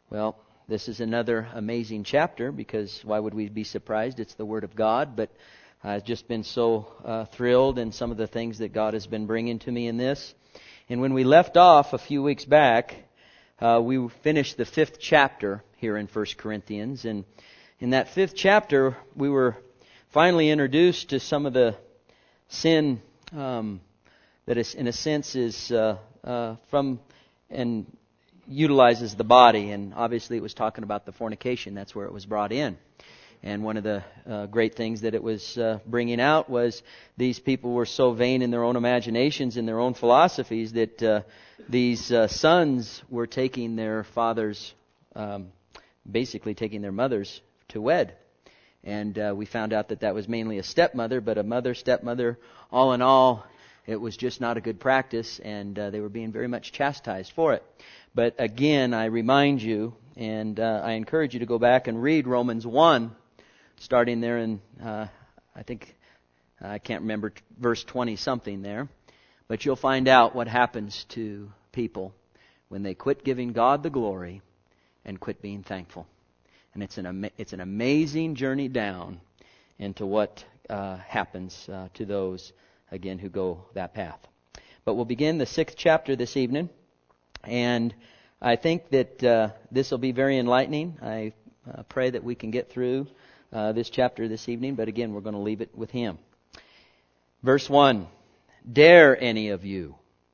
Well, this is another amazing chapter because why would we be surprised? It's the Word of God, but I've just been so thrilled in some of the things that God has been bringing to me in this. And when we left off a few weeks back, we finished the 5th chapter here in 1 Corinthians. And in that 5th chapter, we were finally introduced to some of the sin that is, in a sense, is from and utilizes the body. And obviously it was talking about the fornication. That's where it was brought in. And one of the great things that it was bringing out was these people were so vain in their own imaginations, in their own philosophies, that these sons were taking their fathers, basically taking their mothers to wed. And we found out that that was mainly a stepmother, but a mother, stepmother, all in all, it was just not a good practice, and they were being very much chastised for it. But again, I remind you, and I encourage you to go back and read Romans 1, starting there in, I can't remember, verse 20-something there. But you'll find out what happens to people when they quit giving God the glory and quit being thankful. And it's an amazing journey down into what happens to those, again, who go that path. But we'll begin the 6th chapter this evening. And I think that this will be very enlightening. I pray that we can get through this chapter this evening. But again, we're going to leave it with him. Verse 1. Dare any of you,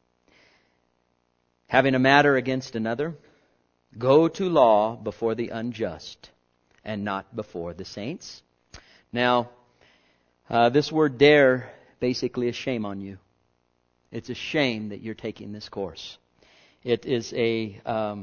having a matter against another, go to law before the unjust and not before the saints? Now, this word dare basically is shame on you. It's a shame that you're taking this course. It is a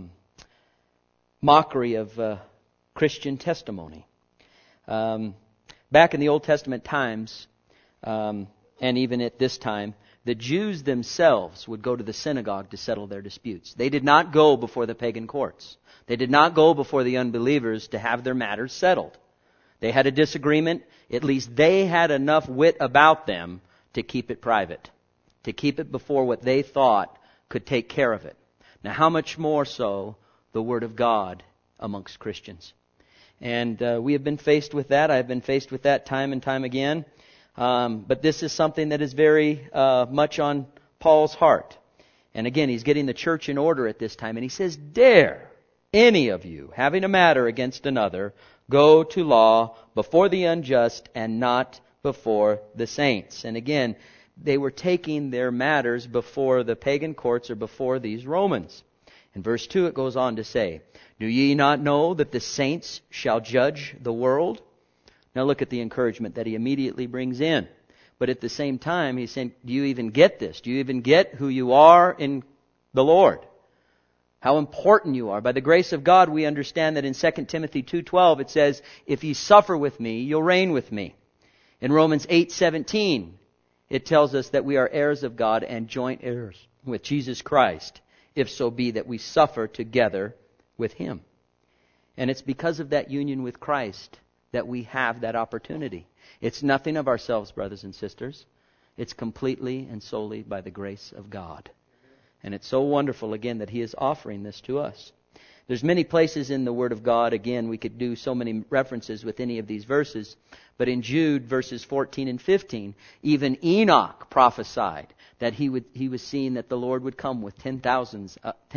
mockery of Christian testimony. Back in the Old Testament times, and even at this time, the Jews themselves would go to the synagogue to settle their disputes. They did not go before the pagan courts. They did not go before the unbelievers to have their matters settled. They had a disagreement. At least they had enough wit about them to keep it private, to keep it before what they thought could take care of it. Now, how much more so the Word of God amongst Christians? And we have been faced with that. I've been faced with that time and time again. But this is something that is very much on Paul's heart. And again, he's getting the church in order at this time. And he says, dare any of you, having a matter against another, go to law before the unjust and not before the saints. And again, they were taking their matters before the pagan courts or before these Romans. In verse 2 it goes on to say, do ye not know that the saints shall judge the world? Now look at the encouragement that he immediately brings in. But at the same time, he's saying, do you even get this? Do you even get who you are in the Lord? How important you are. By the grace of God, we understand that in 2 Timothy 2:12 it says, if ye suffer with me, you'll reign with me. In Romans 8:17, it tells us that we are heirs of God and joint heirs with Jesus Christ, if so be that we suffer together with Him. And it's because of that union with Christ that we have that opportunity. It's nothing of ourselves, brothers and sisters. It's completely and solely by the grace of God. And it's so wonderful, again, that He is offering this to us. There's many places in the Word of God. Again, we could do so many references with any of these verses. But in Jude, verses 14 and 15, even Enoch prophesied that he was seeing that the Lord would come with 10,000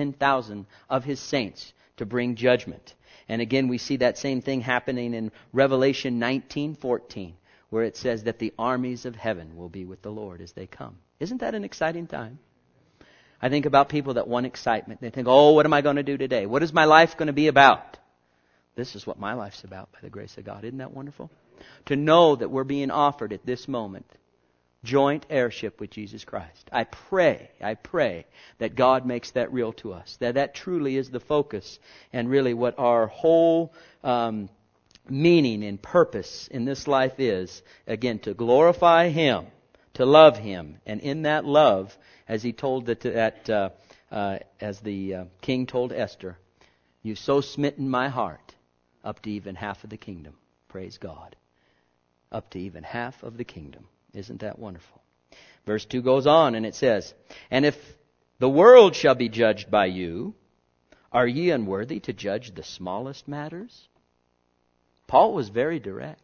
of His saints to bring judgment. And again, we see that same thing happening in Revelation 19:14, where it says that the armies of heaven will be with the Lord as they come. Isn't that an exciting time? I think about people that want excitement. They think, oh, what am I going to do today? What is my life going to be about? This is what my life's about by the grace of God. Isn't that wonderful? To know that we're being offered at this moment joint heirship with Jesus Christ. I pray that God makes that real to us. That truly is the focus and really what our whole meaning and purpose in this life is. Again, to glorify Him, to love Him. And in that love, as he told as the king told Esther, you've so smitten my heart up to even half of the kingdom. Praise God. Up to even half of the kingdom. Isn't that wonderful? Verse 2 goes on and it says, and if the world shall be judged by you, Are ye unworthy to judge the smallest matters? Paul was very direct.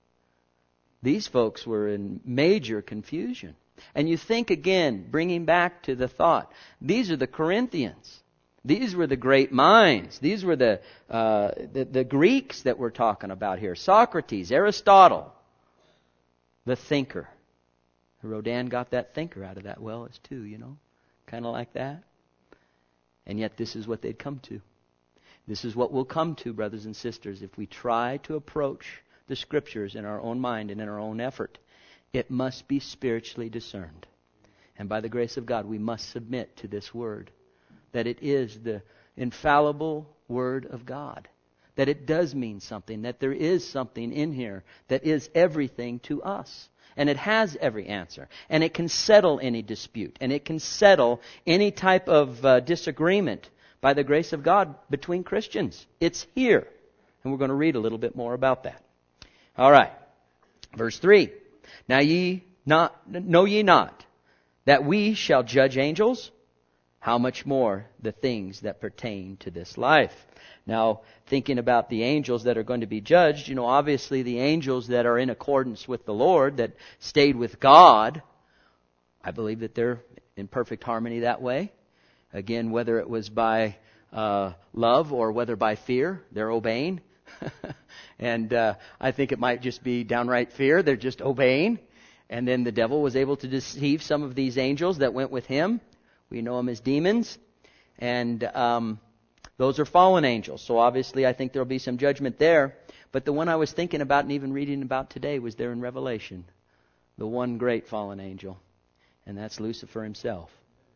These folks were in major confusion. And you think again, bringing back to the thought, these are the Corinthians. These were the great minds. These were the Greeks that we're talking about here. Socrates, Aristotle, the thinker. Rodin got that thinker out of that well as too, kind of like that. And yet this is what they'd come to. This is what we'll come to, brothers and sisters, if we try to approach the Scriptures in our own mind and in our own effort. It must be spiritually discerned. And by the grace of God, we must submit to this Word. That it is the infallible Word of God. That it does mean something. That there is something in here that is everything to us. And it has every answer. And it can settle any dispute. And it can settle any type of disagreement by the grace of God between Christians. It's here. And we're going to read a little bit more about that. All right. Verse 3. Now know ye not that we shall judge angels? How much more the things that pertain to this life? Now, thinking about the angels that are going to be judged, obviously the angels that are in accordance with the Lord, that stayed with God, I believe that they're in perfect harmony that way. Again, whether it was by love or whether by fear, they're obeying. And I think it might just be downright fear. They're just obeying. And then the devil was able to deceive some of these angels that went with him. We know them as demons. And those are fallen angels. So obviously I think there will be some judgment there. But the one I was thinking about and even reading about today was there in Revelation. The one great fallen angel. And that's Lucifer himself.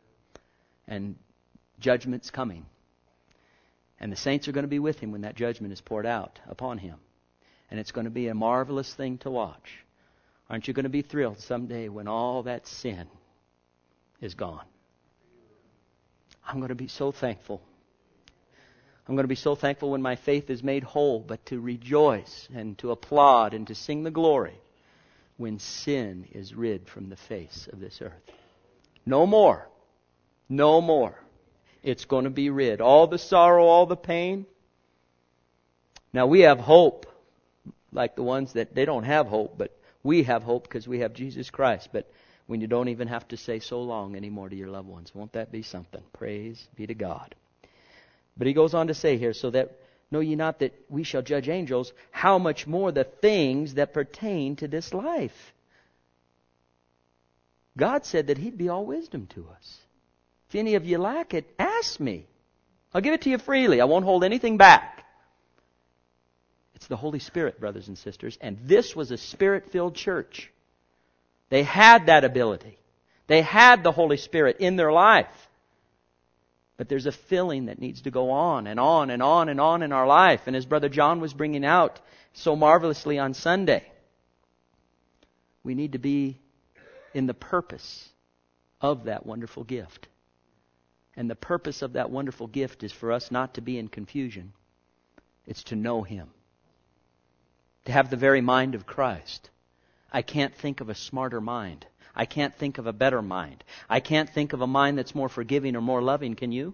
And judgment's coming. And the saints are going to be with him when that judgment is poured out upon him. And it's going to be a marvelous thing to watch. Aren't you going to be thrilled someday when all that sin is gone? I'm going to be so thankful. I'm going to be so thankful when my faith is made whole, but to rejoice and to applaud and to sing the glory when sin is rid from the face of this earth. No more. No more. It's going to be rid. All the sorrow, all the pain. Now we have hope, like the ones that they don't have hope, but we have hope because we have Jesus Christ. But when you don't even have to say so long anymore to your loved ones, won't that be something? Praise be to God. But he goes on to say here, so that know ye not that we shall judge angels, how much more the things that pertain to this life. God said that He'd be all wisdom to us. If any of you lack it, ask me. I'll give it to you freely. I won't hold anything back. It's the Holy Spirit, brothers and sisters. And this was a Spirit-filled church. They had that ability. They had the Holy Spirit in their life. But there's a filling that needs to go on and on and on and on in our life. And as Brother John was bringing out so marvelously on Sunday, we need to be in the purpose of that wonderful gift. And the purpose of that wonderful gift is for us not to be in confusion. It's to know Him. To have the very mind of Christ. I can't think of a smarter mind. I can't think of a better mind. I can't think of a mind that's more forgiving or more loving. Can you?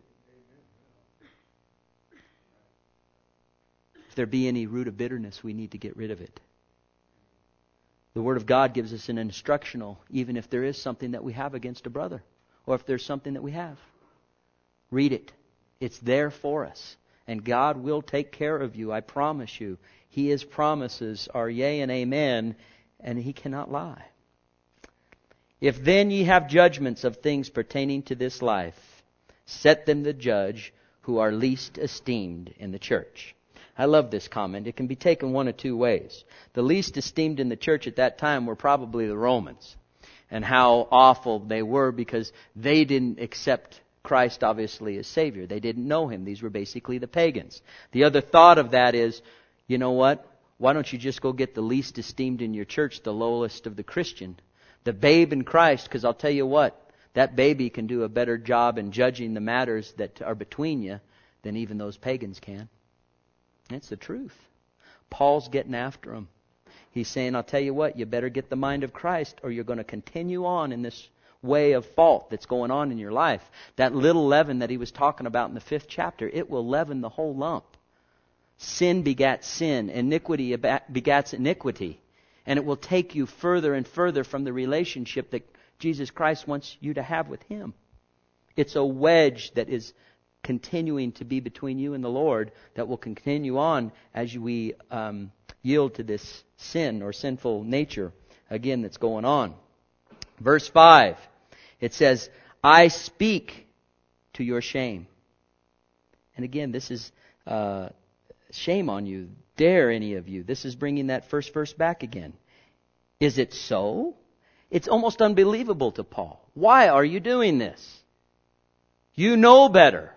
If there be any root of bitterness, we need to get rid of it. The Word of God gives us an instructional, even if there is something that we have against a brother, or if there's something that we have. Read it. It's there for us. And God will take care of you, I promise you. His promises are yea and amen, and He cannot lie. If then ye have judgments of things pertaining to this life, set them to judge who are least esteemed in the church. I love this comment. It can be taken one of two ways. The least esteemed in the church at that time were probably the Romans. And how awful they were because they didn't accept Christ obviously as Savior. They didn't know Him. These were basically the pagans. The other thought of that is, you know what? Why don't you just go get the least esteemed in your church, the lowest of the Christian? The babe in Christ, because I'll tell you what, that baby can do a better job in judging the matters that are between you than even those pagans can. It's the truth. Paul's getting after them. He's saying, I'll tell you what, you better get the mind of Christ or you're going to continue on in this way of fault that's going on in your life, that little leaven that he was talking about in the 5th chapter, it will leaven the whole lump. Sin begats sin. Iniquity begats iniquity. And it will take you further and further from the relationship that Jesus Christ wants you to have with Him. It's a wedge that is continuing to be between you and the Lord that will continue on as we yield to this sin or sinful nature, again, that's going on. Verse 5, it says, I speak to your shame. And again, this is shame on you. Dare any of you. This is bringing that first verse back again. Is it so? It's almost unbelievable to Paul. Why are you doing this? You know better.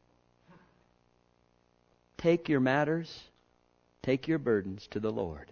Take your matters, take your burdens to the Lord.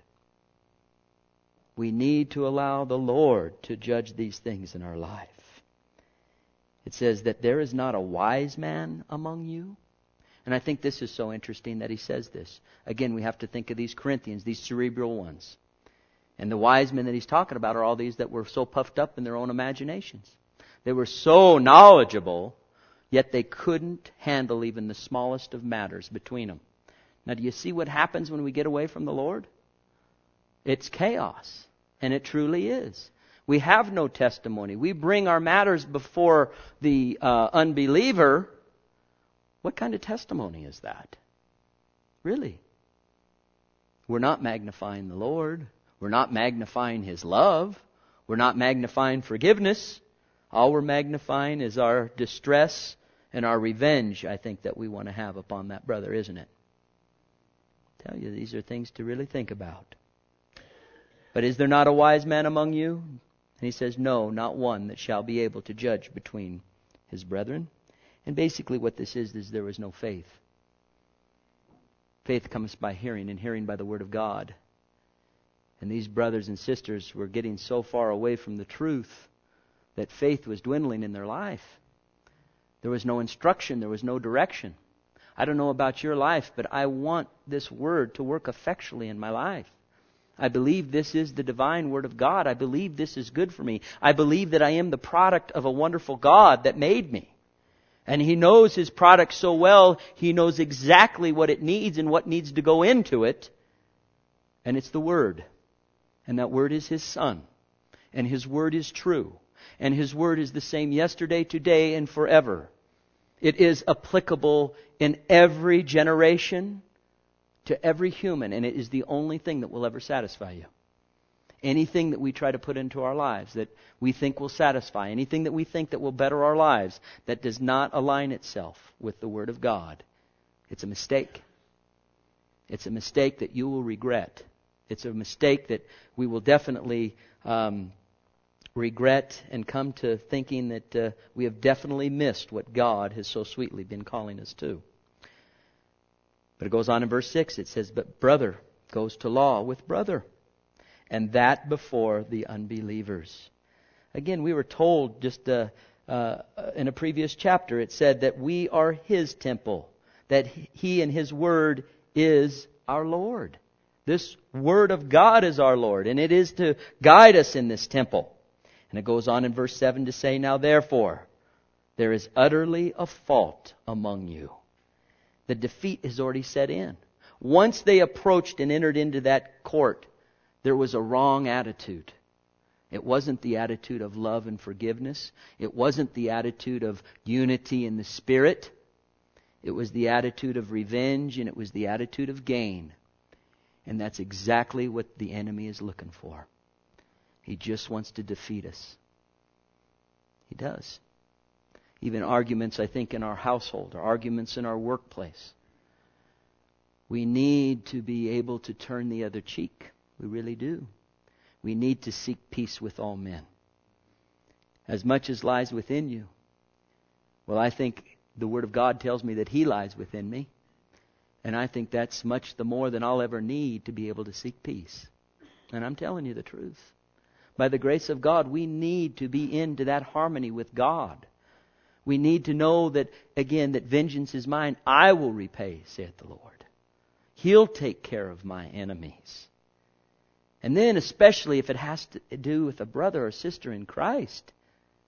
We need to allow the Lord to judge these things in our life. It says that there is not a wise man among you. And I think this is so interesting that he says this. Again, we have to think of these Corinthians, these cerebral ones. And the wise men that he's talking about are all these that were so puffed up in their own imaginations. They were so knowledgeable, yet they couldn't handle even the smallest of matters between them. Now, do you see what happens when we get away from the Lord? It's chaos. And it truly is. We have no testimony. We bring our matters before the unbeliever. What kind of testimony is that? Really? We're not magnifying the Lord. We're not magnifying His love. We're not magnifying forgiveness. All we're magnifying is our distress and our revenge, I think, that we want to have upon that brother, isn't it? I tell you, these are things to really think about. But is there not a wise man among you? And he says, no, not one that shall be able to judge between his brethren. And basically what this is there was no faith. Faith comes by hearing, and hearing by the Word of God. And these brothers and sisters were getting so far away from the truth that faith was dwindling in their life. There was no instruction. There was no direction. I don't know about your life, but I want this Word to work effectually in my life. I believe this is the divine Word of God. I believe this is good for me. I believe that I am the product of a wonderful God that made me. And He knows His product so well, He knows exactly what it needs and what needs to go into it. And it's the Word. And that Word is His Son. And His Word is true. And His Word is the same yesterday, today, and forever. It is applicable in every generation, to every human, and it is the only thing that will ever satisfy you. Anything that we try to put into our lives that we think will satisfy, anything that we think that will better our lives, that does not align itself with the Word of God, it's a mistake. It's a mistake that you will regret. It's a mistake that we will definitely regret and come to thinking that we have definitely missed what God has so sweetly been calling us to. But it goes on in verse 6, it says, but brother goes to law with brother, and that before the unbelievers. Again, we were told just in a previous chapter, it said that we are His temple, that He and His Word is our Lord. This Word of God is our Lord, and it is to guide us in this temple. And it goes on in verse 7 to say, now therefore, there is utterly a fault among you. The defeat has already set in. Once they approached and entered into that court, there was a wrong attitude. It wasn't the attitude of love and forgiveness. It wasn't the attitude of unity in the Spirit. It was the attitude of revenge, and it was the attitude of gain. And that's exactly what the enemy is looking for. He just wants to defeat us. He does. Even arguments, I think, in our household, or arguments in our workplace. We need to be able to turn the other cheek. We really do. We need to seek peace with all men. As much as lies within you. Well, I think the Word of God tells me that He lies within me. And I think that's much the more than I'll ever need to be able to seek peace. And I'm telling you the truth. By the grace of God, we need to be into that harmony with God. We need to know that, again, that vengeance is mine. I will repay, saith the Lord. He'll take care of my enemies. And then, especially if it has to do with a brother or sister in Christ,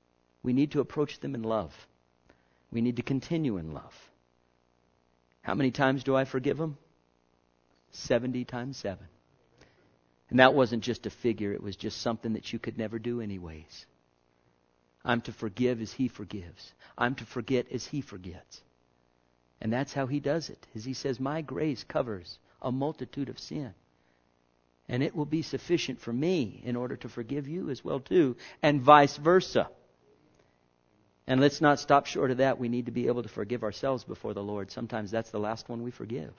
We need to approach them in love. We need to continue in love. How many times do I forgive them? 70 times 7. And that wasn't just a figure. It was just something that you could never do anyways. I'm to forgive as He forgives. I'm to forget as He forgets. And that's how He does it. As He says, my grace covers a multitude of sin. And it will be sufficient for me in order to forgive you as well too. And vice versa. And let's not stop short of that. We need to be able to forgive ourselves before the Lord. Sometimes that's the last one we forgive.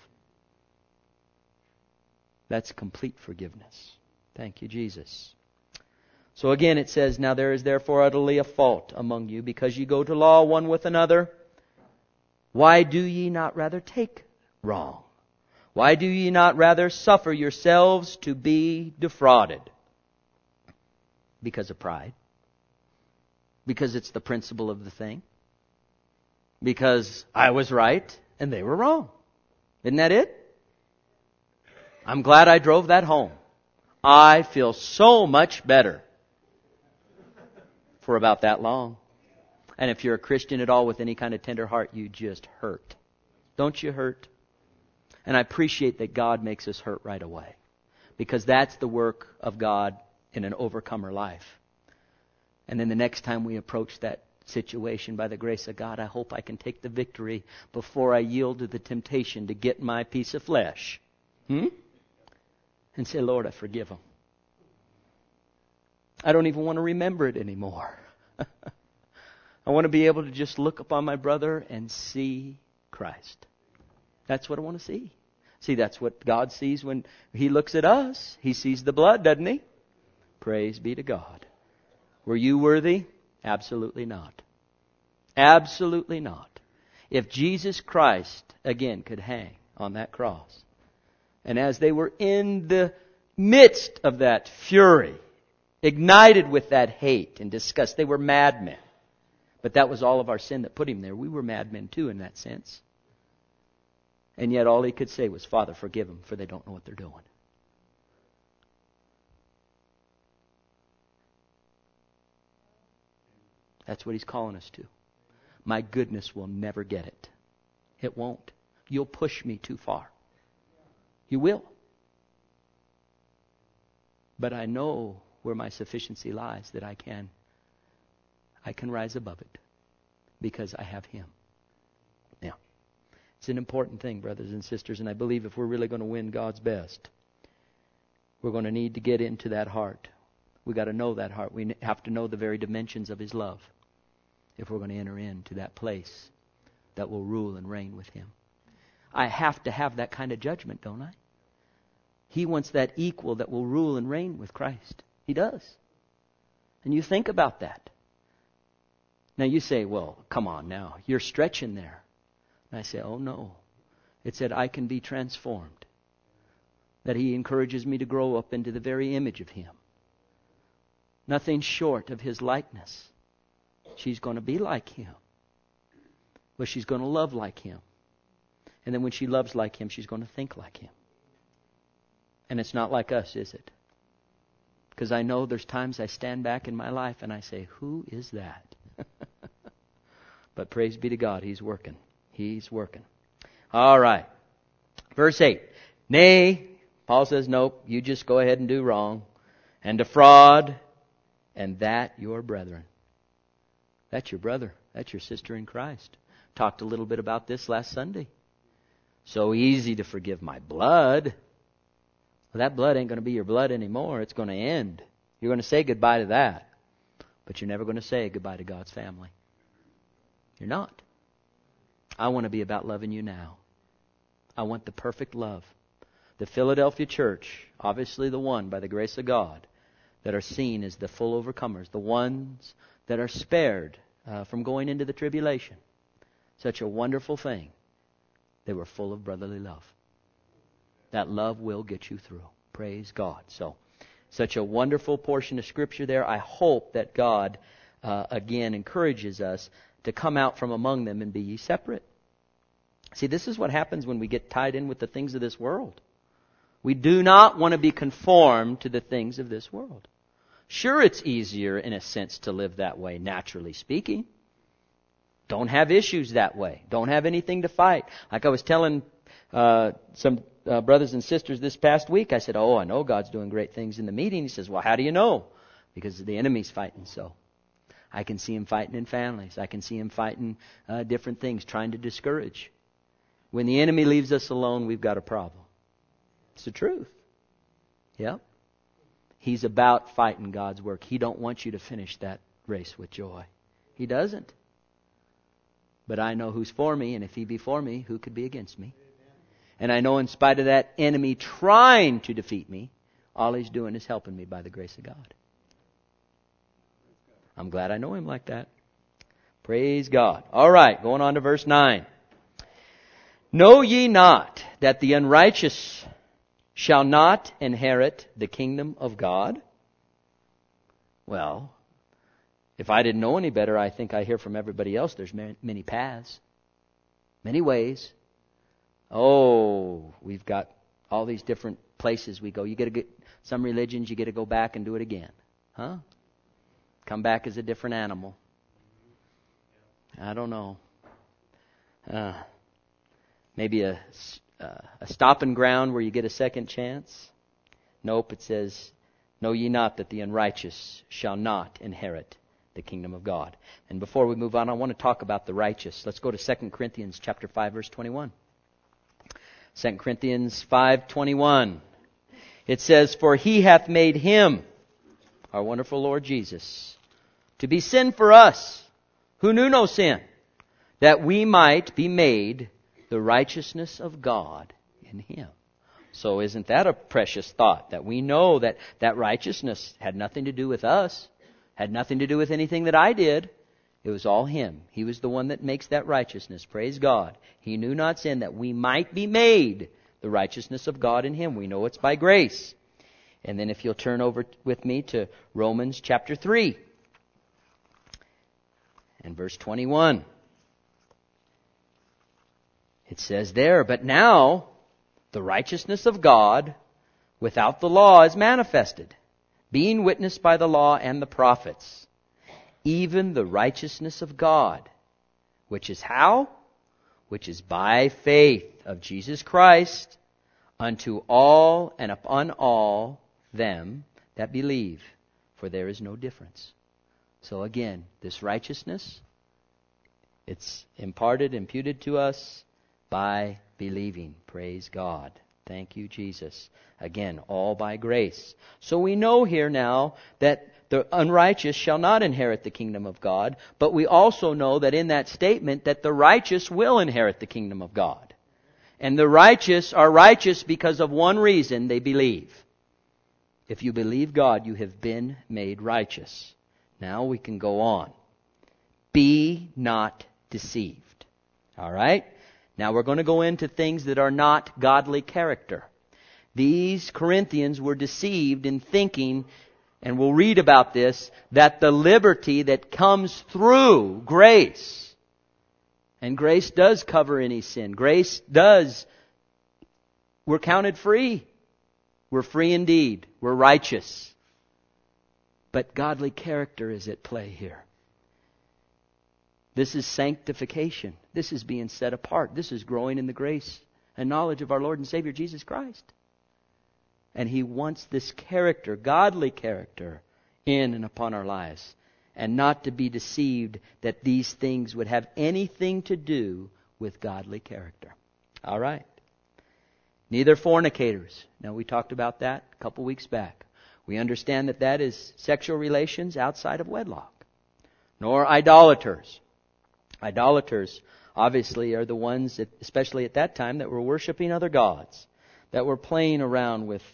That's complete forgiveness. Thank you, Jesus. So again it says, now there is therefore utterly a fault among you, because ye go to law one with another. Why do ye not rather take wrong? Why do ye not rather suffer yourselves to be defrauded? Because of pride. Because it's the principle of the thing. Because I was right and they were wrong. Isn't that it? I'm glad I drove that home. I feel so much better for about that long. And if you're a Christian at all with any kind of tender heart, you just hurt. Don't you hurt? And I appreciate that God makes us hurt right away. Because that's the work of God in an overcomer life. And then the next time we approach that situation, by the grace of God, I hope I can take the victory before I yield to the temptation to get my piece of flesh. And say, Lord, I forgive them. I don't even want to remember it anymore. I want to be able to just look upon my brother and see Christ. That's what I want to see. See, that's what God sees when He looks at us. He sees the blood, doesn't He? Praise be to God. Were you worthy? Absolutely not. Absolutely not. If Jesus Christ, again, could hang on that cross, and as they were in the midst of that fury, ignited with that hate and disgust, they were madmen. But that was all of our sin that put Him there. We were madmen too in that sense. And yet all He could say was, Father, forgive them, for they don't know what they're doing. That's what He's calling us to. My goodness will never get it. It won't. You'll push me too far. You will. But I know where my sufficiency lies, that I can rise above it because I have Him. Now, it's an important thing, brothers and sisters, and I believe if we're really going to win God's best, we're going to need to get into that heart. We've got to know that heart. We have to know the very dimensions of His love if we're going to enter into that place that will rule and reign with Him. I have to have that kind of judgment, don't I? He wants that equal that will rule and reign with Christ. He does. And you think about that. Now you say, well, come on now. You're stretching there. And I say, oh no. It said I can be transformed. That He encourages me to grow up into the very image of Him. Nothing short of His likeness. She's going to be like Him. But she's going to love like Him. And then when she loves like Him, she's going to think like Him. And it's not like us, is it? Because I know there's times I stand back in my life and I say, who is that? But praise be to God, He's working. He's working. All right. Verse 8. Nay, Paul says, nope, you just go ahead and do wrong and defraud, and that your brethren. That's your brother. That's your sister in Christ. Talked a little bit about this last Sunday. So easy to forgive my blood. Well, that blood ain't going to be your blood anymore. It's going to end. You're going to say goodbye to that. But you're never going to say goodbye to God's family. You're not. I want to be about loving you now. I want the perfect love. The Philadelphia church, obviously the one, by the grace of God, that are seen as the full overcomers, the ones that are spared from going into the tribulation. Such a wonderful thing. They were full of brotherly love. That love will get you through. Praise God. So, such a wonderful portion of Scripture there. I hope that God, again, encourages us to come out from among them and be ye separate. See, this is what happens when we get tied in with the things of this world. We do not want to be conformed to the things of this world. Sure, it's easier in a sense to live that way, naturally speaking. Don't have issues that way. Don't have anything to fight. Like I was telling some brothers and sisters this past week, I said, oh, I know God's doing great things in the meeting. He says, well, how do you know? Because the enemy's fighting so. I can see him fighting in families. I can see him fighting different things, trying to discourage. When the enemy leaves us alone, we've got a problem. It's the truth. Yep. He's about fighting God's work. He don't want you to finish that race with joy. He doesn't. But I know who's for me, and if he be for me, who could be against me? And I know in spite of that enemy trying to defeat me, all he's doing is helping me by the grace of God. I'm glad I know him like that. Praise God. All right, going on to verse 9. Know ye not that the unrighteous shall not inherit the kingdom of God? Well, if I didn't know any better, I think I hear from everybody else there's many paths, many ways. Oh, we've got all these different places we go. You get to get some religions, you get to go back and do it again. Huh? Come back as a different animal. I don't know. Maybe a stopping ground where you get a second chance? Nope, it says, know ye not that the unrighteous shall not inherit the kingdom of God. And before we move on, I want to talk about the righteous. Let's go to 2 Corinthians chapter 5, verse 21. 2 Corinthians 5:21. It says, for he hath made him, our wonderful Lord Jesus, to be sin for us, who knew no sin, that we might be made the righteousness of God in him. So isn't that a precious thought, that we know that that righteousness had nothing to do with us, had nothing to do with anything that I did. It was all him. He was the one that makes that righteousness. Praise God. He knew not sin, that we might be made the righteousness of God in him. We know it's by grace. And then if you'll turn over with me to Romans chapter 3 and verse 21. It says there, but now the righteousness of God without the law is manifested, being witnessed by the law and the prophets, even the righteousness of God, which is how? Which is by faith of Jesus Christ unto all and upon all them that believe, for there is no difference. So again, this righteousness, it's imputed to us by believing. Praise God. Thank you, Jesus. Again, all by grace. So we know here now that the unrighteous shall not inherit the kingdom of God, but we also know that in that statement that the righteous will inherit the kingdom of God. And the righteous are righteous because of one reason: they believe. If you believe God, you have been made righteous. Now we can go on. Be not deceived. All right? Now we're going to go into things that are not godly character. These Corinthians were deceived in thinking, and we'll read about this, that the liberty that comes through grace, and grace does cover any sin. Grace does, we're counted free. We're free indeed. We're righteous. But godly character is at play here. This is sanctification. This is being set apart. This is growing in the grace and knowledge of our Lord and Savior Jesus Christ. And He wants this character, godly character, in and upon our lives. And not to be deceived that these things would have anything to do with godly character. All right. Neither fornicators. Now we talked about that a couple weeks back. We understand that that is sexual relations outside of wedlock. Nor idolaters. Idolaters, obviously, are the ones, that, especially at that time, that were worshiping other gods, that were playing around with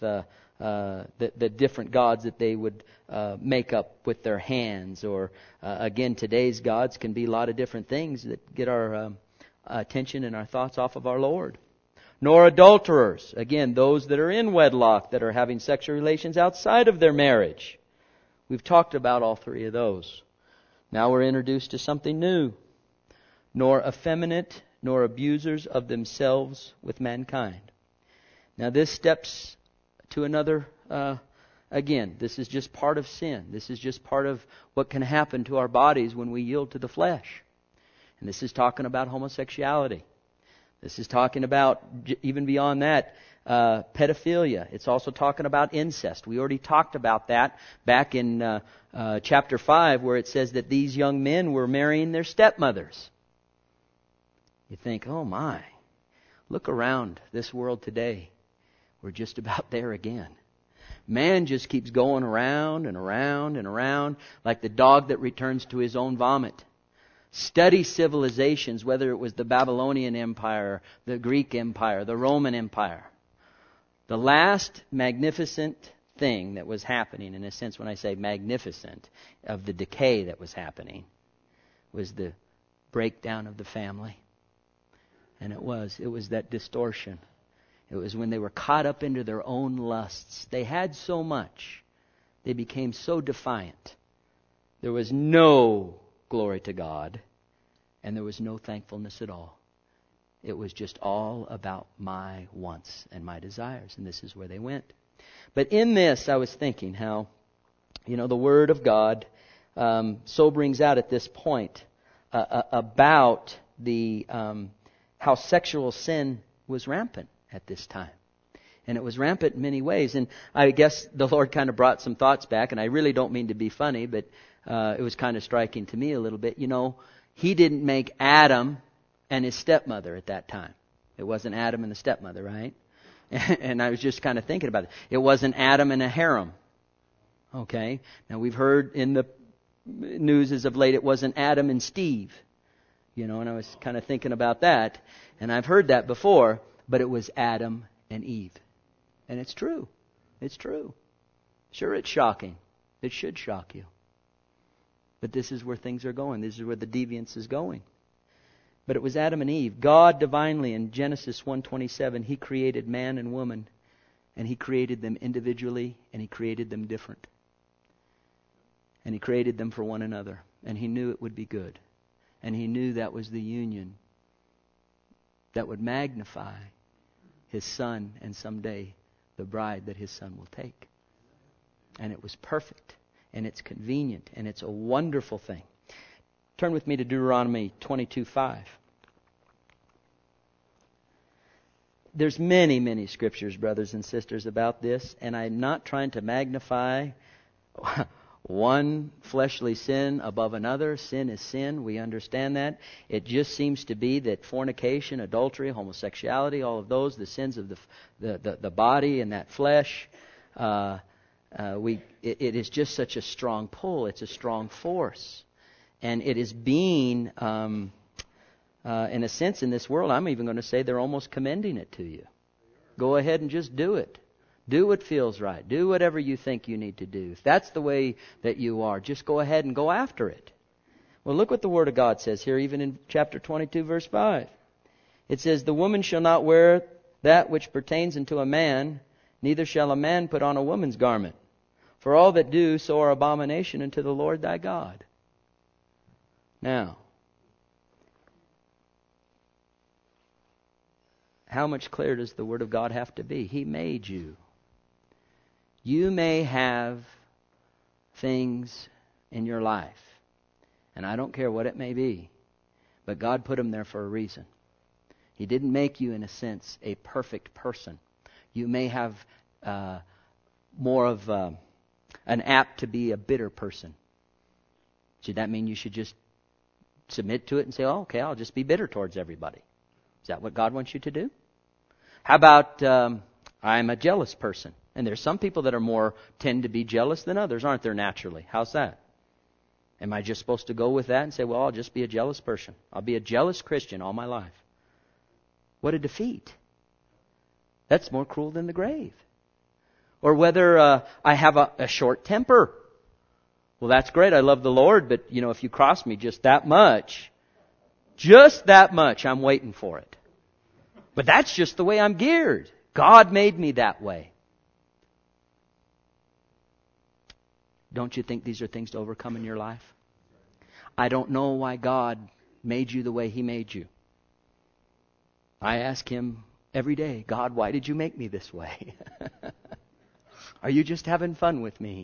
the different gods that they would make up with their hands. Or, again, today's gods can be a lot of different things that get our attention and our thoughts off of our Lord. Nor adulterers, again, those that are in wedlock, that are having sexual relations outside of their marriage. We've talked about all three of those. Now we're introduced to something new. Nor effeminate, nor abusers of themselves with mankind. Now this steps to another Again, this is just part of sin. This is just part of what can happen to our bodies when we yield to the flesh. And this is talking about homosexuality. This is talking about, even beyond that, pedophilia. It's also talking about incest. We already talked about that back in chapter 5, where it says that these young men were marrying their stepmothers. You think, oh my, look around this world today. We're just about there again. Man just keeps going around and around and around like the dog that returns to his own vomit. Study civilizations, whether it was the Babylonian Empire, the Greek Empire, the Roman Empire. The last magnificent thing that was happening, in a sense when I say magnificent, of the decay that was happening, was the breakdown of the family. And it was that distortion. It was when they were caught up into their own lusts. They had so much. They became so defiant. There was no glory to God, and there was no thankfulness at all. It was just all about my wants and my desires, and this is where they went. But in this, I was thinking how, the Word of God so brings out at this point about the how sexual sin was rampant at this time. And it was rampant in many ways. And I guess the Lord kind of brought some thoughts back, and I really don't mean to be funny, but it was kind of striking to me a little bit. He didn't make Adam and his stepmother at that time. It wasn't Adam and the stepmother, right? And I was just kind of thinking about it. It wasn't Adam and a harem. Okay? Now we've heard in the news as of late, it wasn't Adam and Steve. And I was kind of thinking about that. And I've heard that before, but it was Adam and Eve. And it's true. It's true. Sure, it's shocking. It should shock you. But this is where things are going. This is where the deviance is going. But it was Adam and Eve. God divinely in Genesis 1:27, He created man and woman. And He created them individually, and He created them different. And He created them for one another. And He knew it would be good. And He knew that was the union that would magnify His Son and someday the bride that His Son will take. And it was perfect. And it's convenient. And it's a wonderful thing. Turn with me to Deuteronomy 22:5. There's many, many scriptures, brothers and sisters, about this. And I'm not trying to magnify one fleshly sin above another. Sin is sin. We understand that. It just seems to be that fornication, adultery, homosexuality, all of those, the sins of the body and that flesh, it is just such a strong pull. It's a strong force. And it is being, in a sense, in this world, I'm even going to say they're almost commending it to you. Go ahead and just do it. Do what feels right. Do whatever you think you need to do. If that's the way that you are, just go ahead and go after it. Well, look what the Word of God says here, even in chapter 22, verse 5. It says, "The woman shall not wear that which pertains unto a man, neither shall a man put on a woman's garment. For all that do so are abomination unto the Lord thy God." Now, how much clearer does the Word of God have to be? He made you. You may have things in your life, and I don't care what it may be, but God put them there for a reason. He didn't make you, in a sense, a perfect person. You may have more of an apt to be a bitter person. Should that mean you should just submit to it and say, "Oh, okay, I'll just be bitter towards everybody"? Is that what God wants you to do? How about I'm a jealous person? And there's some people that are tend to be jealous than others, aren't there, naturally? How's that? Am I just supposed to go with that and say, well, I'll just be a jealous person. I'll be a jealous Christian all my life. What a defeat. That's more cruel than the grave. Or whether I have a short temper. Well, that's great. I love the Lord, but if you cross me just that much, I'm waiting for it. But that's just the way I'm geared. God made me that way. Don't you think these are things to overcome in your life? I don't know why God made you the way He made you. I ask Him every day, God, why did you make me this way? Are you just having fun with me?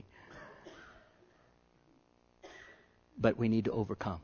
But we need to overcome.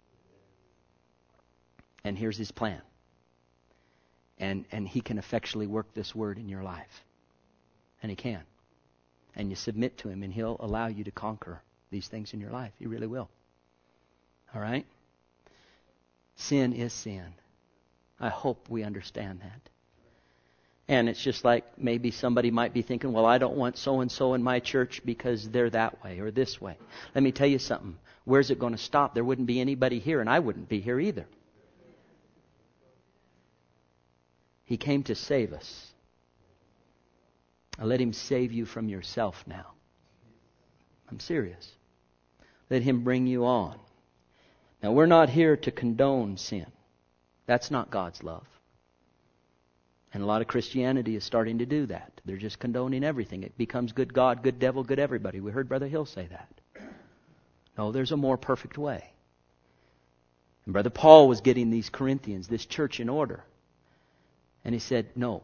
And here's His plan. And He can effectually work this word in your life. And He can. And you submit to Him and He'll allow you to conquer these things in your life. He really will. All right? Sin is sin. I hope we understand that. And it's just like maybe somebody might be thinking, well, I don't want so-and-so in my church because they're that way or this way. Let me tell you something. Where's it going to stop? There wouldn't be anybody here, and I wouldn't be here either. He came to save us. Let Him save you from yourself now. I'm serious. Let Him bring you on. Now, we're not here to condone sin. That's not God's love. And a lot of Christianity is starting to do that. They're just condoning everything. It becomes good God, good devil, good everybody. We heard Brother Hill say that. No, there's a more perfect way. And Brother Paul was getting these Corinthians, this church, in order. And he said, no.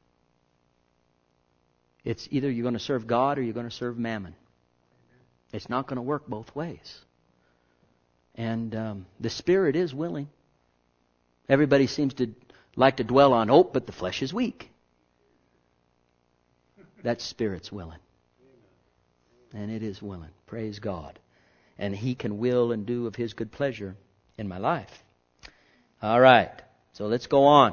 It's either you're going to serve God or you're going to serve mammon. It's not going to work both ways. And the Spirit is willing. Everybody seems to like to dwell on hope, but the flesh is weak. That Spirit's willing. And it is willing. Praise God. And He can will and do of His good pleasure in my life. All right. So let's go on.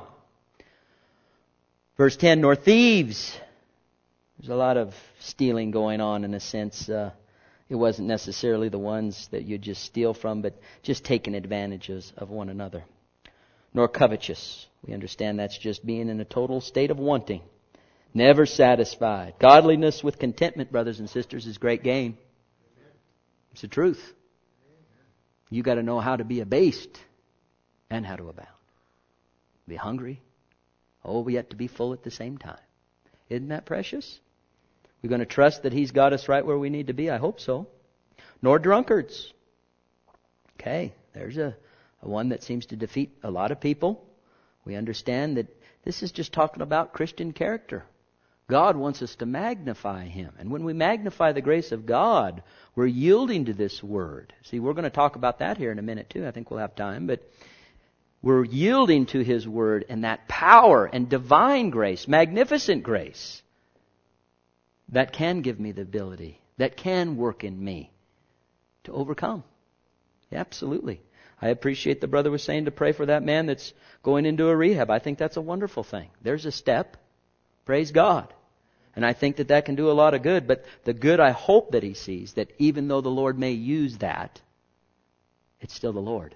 Verse 10, nor thieves. There's a lot of stealing going on in a sense. It wasn't necessarily the ones that you just steal from, but just taking advantages of one another. Nor covetous. We understand that's just being in a total state of wanting. Never satisfied. Godliness with contentment, brothers and sisters, is great gain. It's the truth. You got to know how to be abased and how to abound. Be hungry. Oh, yet to be full at the same time. Isn't that precious? We're going to trust that He's got us right where we need to be. I hope so. Nor drunkards. Okay, there's a one that seems to defeat a lot of people. We understand that this is just talking about Christian character. God wants us to magnify Him. And when we magnify the grace of God, we're yielding to this Word. See, we're going to talk about that here in a minute too. I think we'll have time. But we're yielding to His Word and that power and divine grace, magnificent grace, that can give me the ability, that can work in me to overcome. Yeah, absolutely. I appreciate the brother was saying to pray for that man that's going into a rehab. I think that's a wonderful thing. There's a step. Praise God. And I think that can do a lot of good. But the good I hope that he sees, that even though the Lord may use that, it's still the Lord.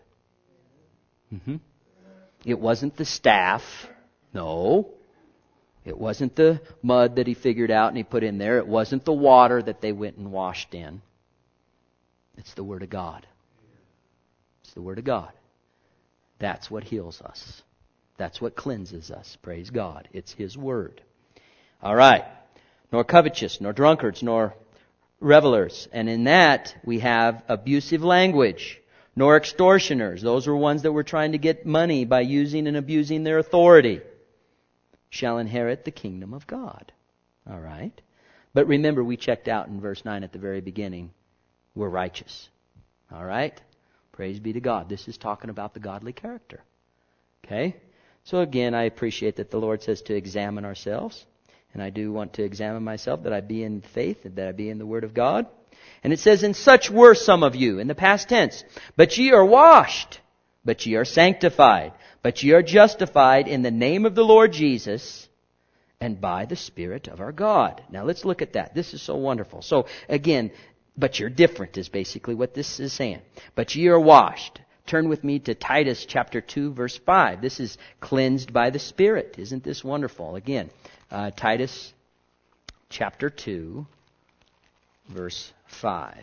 It wasn't the staff. No. It wasn't the mud that he figured out and he put in there. It wasn't the water that they went and washed in. It's the Word of God. It's the Word of God. That's what heals us. That's what cleanses us. Praise God. It's His Word. All right. Nor covetous, nor drunkards, nor revelers. And in that we have abusive language. Nor extortioners. Those were ones that were trying to get money by using and abusing their authority. Shall inherit the kingdom of God. All right. But remember, we checked out in verse 9 at the very beginning. We're righteous. All right. Praise be to God. This is talking about the godly character. Okay? So again, I appreciate that the Lord says to examine ourselves. And I do want to examine myself, that I be in faith, and that I be in the Word of God. And it says, and such were some of you, in the past tense. But ye are washed, but ye are sanctified, but ye are justified in the name of the Lord Jesus, and by the Spirit of our God. Now let's look at that. This is so wonderful. So again, but you're different is basically what this is saying. But ye are washed. Turn with me to Titus chapter 2, verse 5. This is cleansed by the Spirit. Isn't this wonderful? Again, Titus chapter 2, verse 5.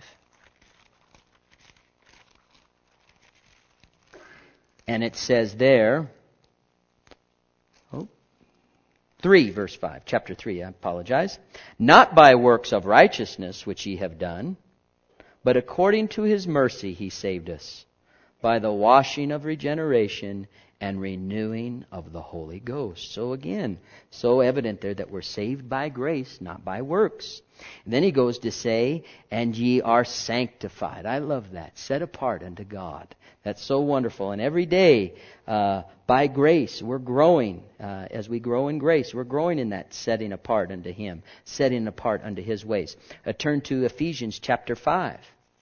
And it says there, 3, verse 5, chapter 3, I apologize. Not by works of righteousness which ye have done, but according to His mercy He saved us, by the washing of regeneration and renewing of the Holy Ghost. So again, so evident there that we're saved by grace, not by works. And then he goes to say, and ye are sanctified. I love that. Set apart unto God. That's so wonderful. And every day, by grace, we're growing. As we grow in grace, we're growing in that setting apart unto Him, setting apart unto His ways. Turn to Ephesians chapter 5.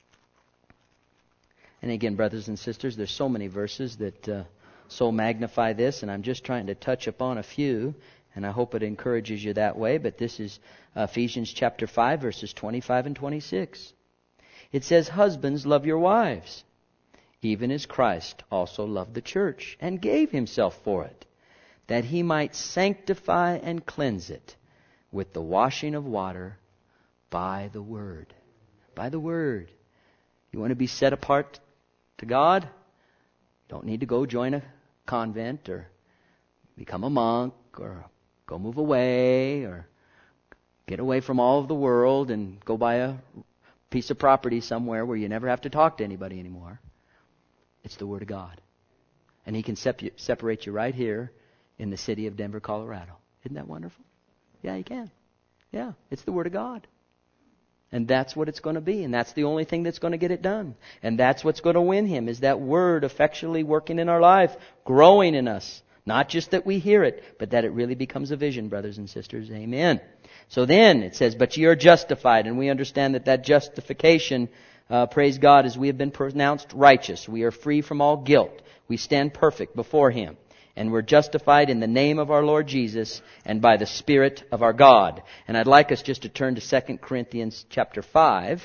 And again, brothers and sisters, there's so many verses that so magnify this, and I'm just trying to touch upon a few, and I hope it encourages you that way. But this is Ephesians chapter 5, verses 25 and 26. It says, husbands, love your wives, even as Christ also loved the church, and gave Himself for it, that He might sanctify and cleanse it with the washing of water by the Word. By the Word. You want to be set apart to God? Don't need to go join a convent or become a monk or go move away or get away from all of the world and go buy a piece of property somewhere where you never have to talk to anybody anymore. It's the Word of God. And He can separate you right here in the city of Denver, Colorado. Isn't that wonderful? Yeah, He can. Yeah, it's the Word of God. And that's what it's going to be. And that's the only thing that's going to get it done. And that's what's going to win Him, is that Word effectually working in our life, growing in us. Not just that we hear it, but that it really becomes a vision, brothers and sisters. Amen. So then it says, but ye are justified. And we understand that justification, praise God, is we have been pronounced righteous. We are free from all guilt. We stand perfect before Him. And we're justified in the name of our Lord Jesus and by the Spirit of our God. And I'd like us just to turn to 2 Corinthians chapter 5,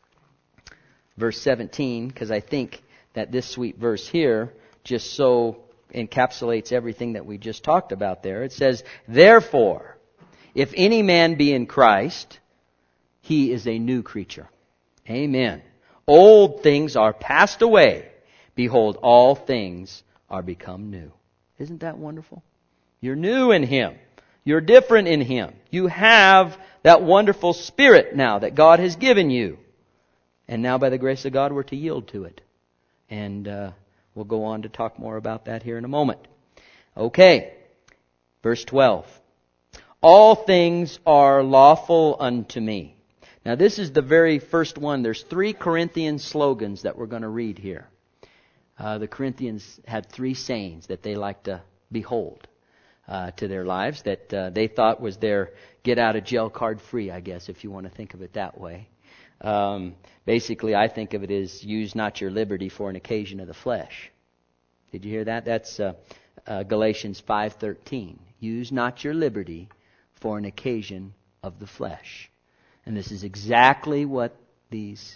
verse 17, because I think that this sweet verse here just so encapsulates everything that we just talked about there. It says, therefore, if any man be in Christ, he is a new creature. Amen. Old things are passed away. Behold, all things are become new. Isn't that wonderful? You're new in Him. You're different in Him. You have that wonderful Spirit now that God has given you. And now by the grace of God, we're to yield to it. And we'll go on to talk more about that here in a moment. Okay. Verse 12. All things are lawful unto me. Now this is the very first one. There's 3 Corinthian slogans that we're going to read here. The Corinthians had 3 sayings that they liked to behold to their lives, that they thought was their get out of jail card free, I guess, if you want to think of it that way. Basically, I think of it as use not your liberty for an occasion of the flesh. Did you hear that? That's Galatians 5:13. Use not your liberty for an occasion of the flesh. And this is exactly what these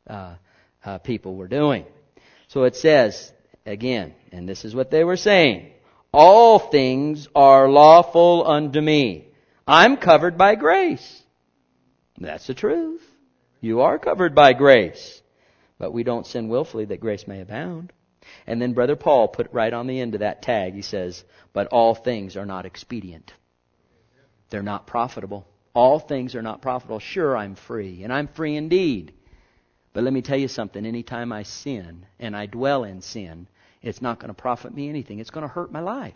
people were doing. So it says, again, and this is what they were saying, all things are lawful unto me. I'm covered by grace. That's the truth. You are covered by grace. But we don't sin willfully that grace may abound. And then Brother Paul put right on the end of that tag, he says, but all things are not expedient. They're not profitable. All things are not profitable. Sure, I'm free, and I'm free indeed. But let me tell you something. Anytime I sin and I dwell in sin, it's not going to profit me anything. It's going to hurt my life.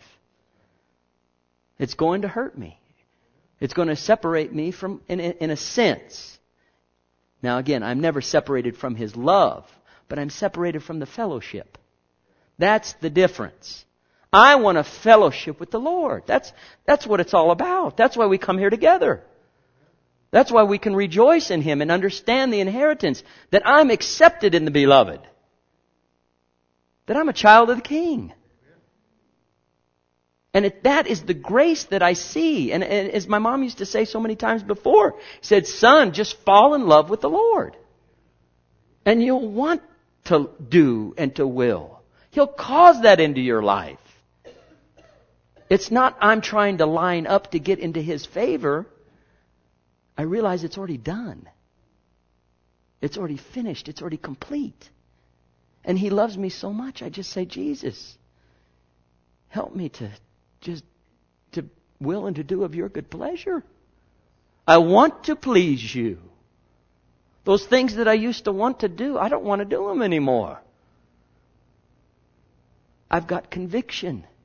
It's going to hurt me. It's going to separate me from, in a sense. Now again, I'm never separated from His love, but I'm separated from the fellowship. That's the difference. I want a fellowship with the Lord. That's what it's all about. That's why we come here together. That's why we can rejoice in Him and understand the inheritance, that I'm accepted in the Beloved, that I'm a child of the King. And that is the grace that I see. And as my mom used to say so many times before, said, son, just fall in love with the Lord. And you'll want to do and to will. He'll cause that into your life. It's not I'm trying to line up to get into His favor. I realize it's already done. It's already finished. It's already complete. And He loves me so much, I just say, Jesus, help me to will and to do of your good pleasure. I want to please you. Those things that I used to want to do, I don't want to do them anymore. I've got conviction.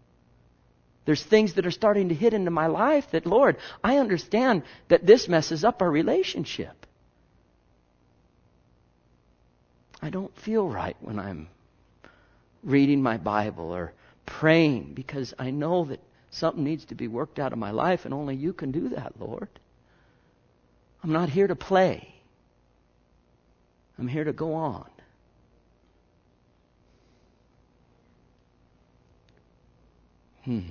There's things that are starting to hit into my life that, Lord, I understand that this messes up our relationship. I don't feel right when I'm reading my Bible or praying because I know that something needs to be worked out of my life and only you can do that, Lord. I'm not here to play. I'm here to go on. He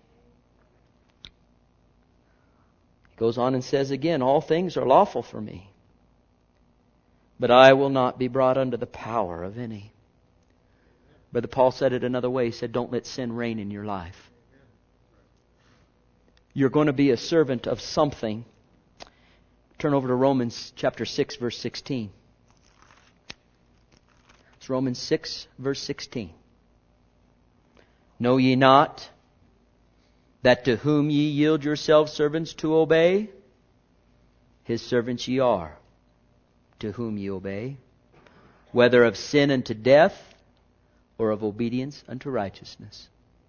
goes on and says again, all things are lawful for me, but I will not be brought under the power of any. Brother Paul said it another way. He said, don't let sin reign in your life. You're going to be a servant of something. Turn over to Romans chapter 6, verse 16. It's Romans 6, verse 16. Know ye not that to whom ye yield yourselves servants to obey, his servants ye are, to whom ye obey, whether of sin unto death, or of obedience unto righteousness.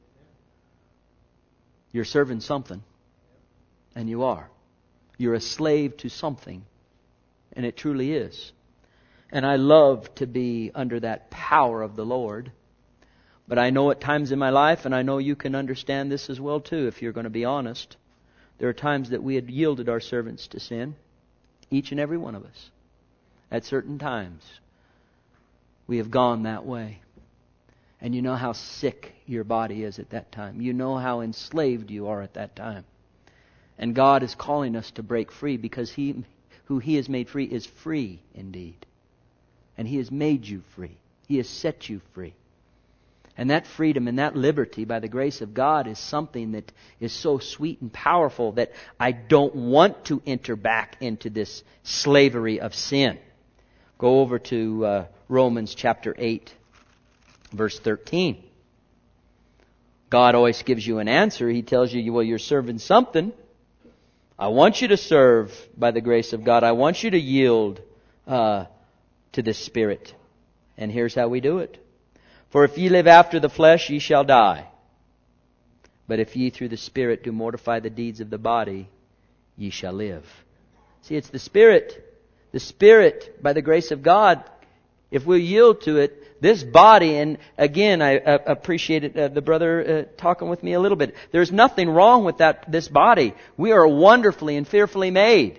You're serving something, and you are. You're a slave to something, and it truly is. And I love to be under that power of the Lord. But I know at times in my life, and I know you can understand this as well too, if you're going to be honest, there are times that we had yielded our servants to sin, each and every one of us. At certain times, we have gone that way. And you know how sick your body is at that time. You know how enslaved you are at that time. And God is calling us to break free because He who He has made free is free indeed. And He has made you free. He has set you free. And that freedom and that liberty by the grace of God is something that is so sweet and powerful that I don't want to enter back into this slavery of sin. Go over to Romans chapter 8, verse 13. God always gives you an answer. He tells you, well, you're serving something. I want you to serve by the grace of God. I want you to yield to the Spirit. And here's how we do it. For if ye live after the flesh, ye shall die. But if ye through the Spirit do mortify the deeds of the body, ye shall live. See, it's the Spirit. The Spirit, by the grace of God, if we yield to it, this body, and again, I appreciated the brother talking with me a little bit. There's nothing wrong with this body. We are wonderfully and fearfully made.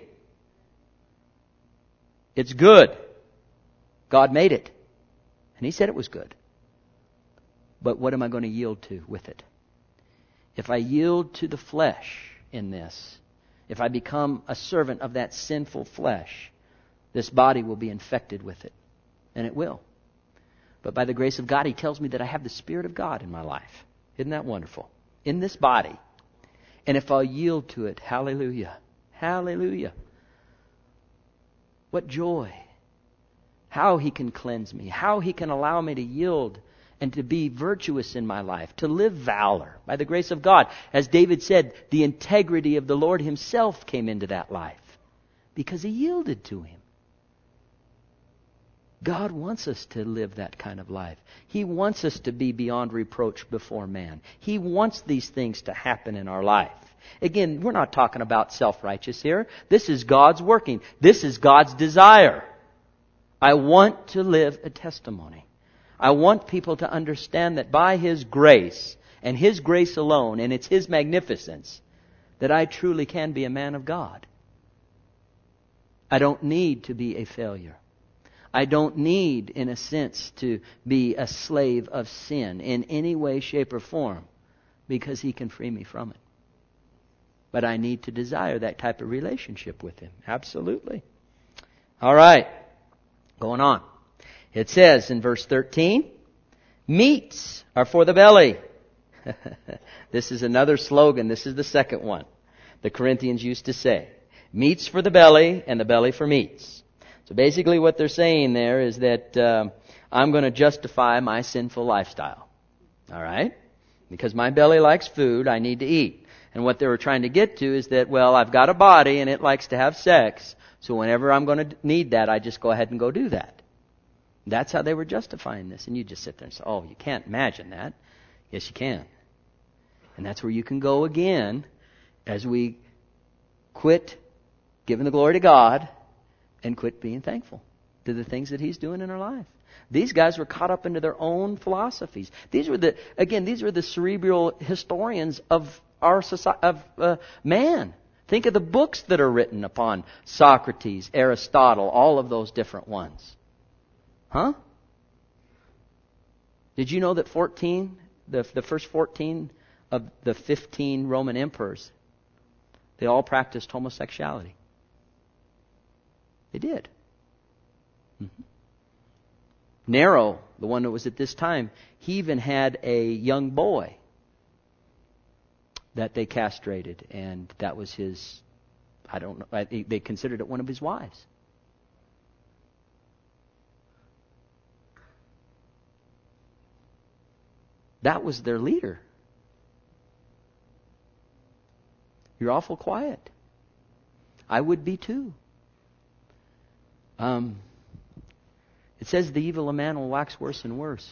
It's good. God made it. And He said it was good. But what am I going to yield to with it? If I yield to the flesh in this, if I become a servant of that sinful flesh, this body will be infected with it. And it will. But by the grace of God, He tells me that I have the Spirit of God in my life. Isn't that wonderful? In this body. And if I'll yield to it, hallelujah. Hallelujah. What joy. How He can cleanse me. How He can allow me to yield and to be virtuous in my life, to live valor by the grace of God. As David said, the integrity of the Lord Himself came into that life because he yielded to Him. God wants us to live that kind of life. He wants us to be beyond reproach before man. He wants these things to happen in our life. Again, we're not talking about self-righteous here. This is God's working. This is God's desire. I want to live a testimony. I want people to understand that by His grace, and His grace alone, and it's His magnificence, that I truly can be a man of God. I don't need to be a failure. I don't need, in a sense, to be a slave of sin in any way, shape, or form, because He can free me from it. But I need to desire that type of relationship with Him. Absolutely. All right. Going on. It says in verse 13, meats are for the belly. This is another slogan. This is the second one. The Corinthians used to say, meats for the belly and the belly for meats. So basically what they're saying there is that I'm going to justify my sinful lifestyle. All right? Because my belly likes food, I need to eat. And what they were trying to get to is that, well, I've got a body and it likes to have sex. So whenever I'm going to need that, I just go ahead and go do that. That's how they were justifying this. And you just sit there and say, oh, you can't imagine that. Yes, you can. And that's where you can go again as we quit giving the glory to God and quit being thankful to the things that He's doing in our life. These guys were caught up into their own philosophies. These were the cerebral historians of our society, of man. Think of the books that are written upon Socrates, Aristotle, all of those different ones. Huh? Did you know that the first 14 of the 15 Roman emperors, they all practiced homosexuality? They did. Mm-hmm. Nero, the one that was at this time, he even had a young boy that they castrated, and that was his, I don't know, they considered it one of his wives. That was their leader. You're awful quiet. I would be too. It says the evil of man will wax worse and worse.